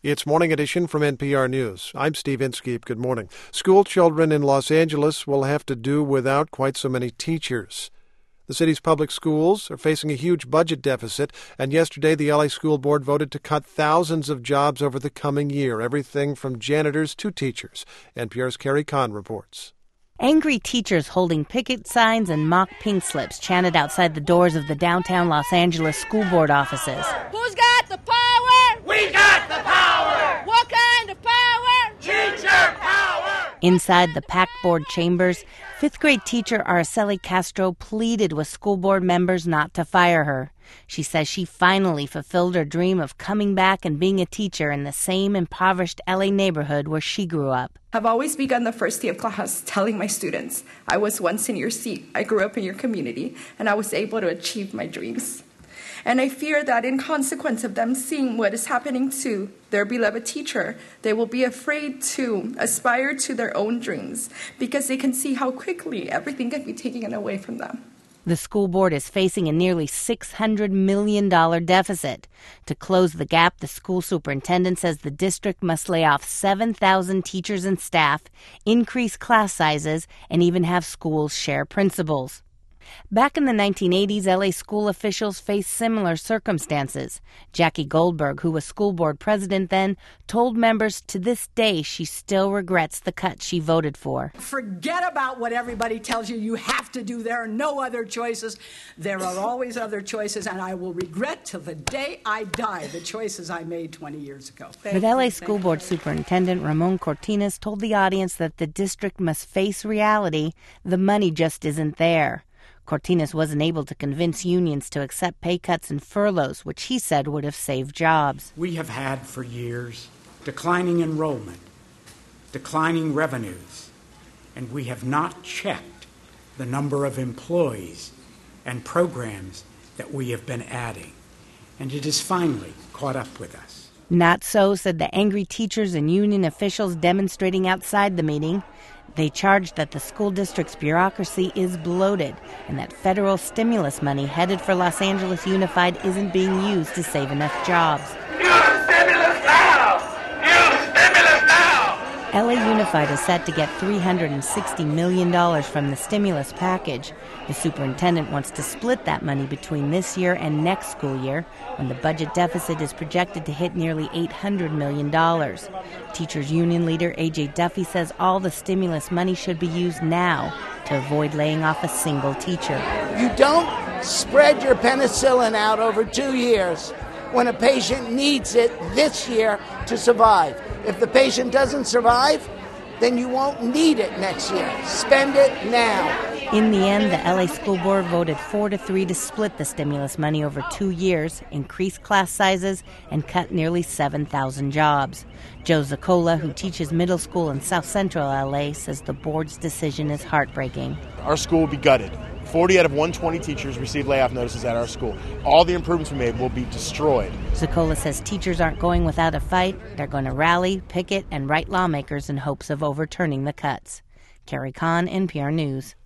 It's Morning Edition from NPR News. I'm Steve Inskeep. Good morning. School children in Los Angeles will have to do without quite so many teachers. The city's public schools are facing a huge budget deficit, and yesterday the LA School Board voted to cut thousands of jobs over the coming year, everything from janitors to teachers. NPR's Carrie Kahn reports. Angry teachers holding picket signs and mock pink slips chanted outside the doors of the downtown Los Angeles school board offices. Who's got the power? We got the power! What kind of power? Teacher power! Inside the packed board chambers, fifth-grade teacher Araceli Castro pleaded with school board members not to fire her. She says she finally fulfilled her dream of coming back and being a teacher in the same impoverished LA neighborhood where she grew up. I've always begun the first day of class telling my students, I was once in your seat, I grew up in your community, and I was able to achieve my dreams. And I fear that in consequence of them seeing what is happening to their beloved teacher, they will be afraid to aspire to their own dreams because they can see how quickly everything can be taken away from them. The school board is facing a nearly $600 million deficit. To close the gap, the school superintendent says the district must lay off 7,000 teachers and staff, increase class sizes, and even have schools share principals. Back in the 1980s, LA school officials faced similar circumstances. Jackie Goldberg, who was school board president then, told members to this day she still regrets the cut she voted for. Forget about what everybody tells you have to do. There are no other choices. There are always other choices, and I will regret till the day I die the choices I made 20 years ago. But LA School Board Superintendent Ramon Cortines told the audience that the district must face reality. The money just isn't there. Cortines wasn't able to convince unions to accept pay cuts and furloughs, which he said would have saved jobs. We have had for years declining enrollment, declining revenues, and we have not checked the number of employees and programs that we have been adding. And it has finally caught up with us. Not so, said the angry teachers and union officials demonstrating outside the meeting. They charged that the school district's bureaucracy is bloated and that federal stimulus money headed for Los Angeles Unified isn't being used to save enough jobs. Use stimulus now! Use stimulus now! LA Unified is set to get $360 million from the stimulus package. The superintendent wants to split that money between this year and next school year, when the budget deficit is projected to hit nearly $800 million. Teachers Union leader A.J. Duffy says all the stimulus money should be used now to avoid laying off a single teacher. You don't spread your penicillin out over 2 years when a patient needs it this year to survive. If the patient doesn't survive, then you won't need it next year. Spend it now. In the end, the LA School Board voted 4-3 to split the stimulus money over 2 years, increase class sizes, and cut nearly 7,000 jobs. Joe Ziccola, who teaches middle school in South Central LA, says the board's decision is heartbreaking. Our school will be gutted. 40 out of 120 teachers received layoff notices at our school. All the improvements we made will be destroyed. Ziccola says teachers aren't going without a fight. They're going to rally, picket, and write lawmakers in hopes of overturning the cuts. Carrie Kahn, NPR News.